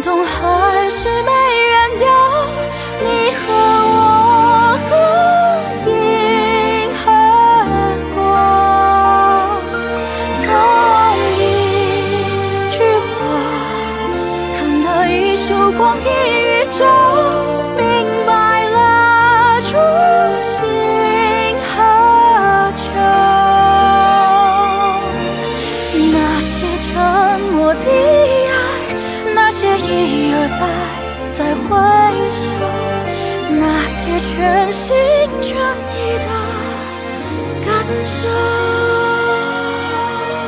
动还是没人有你和我合影合过，从一句话看得一束光一宇宙，明白了初心何求。那些沉默的爱，那些一而再回首，那些全心全意的感受。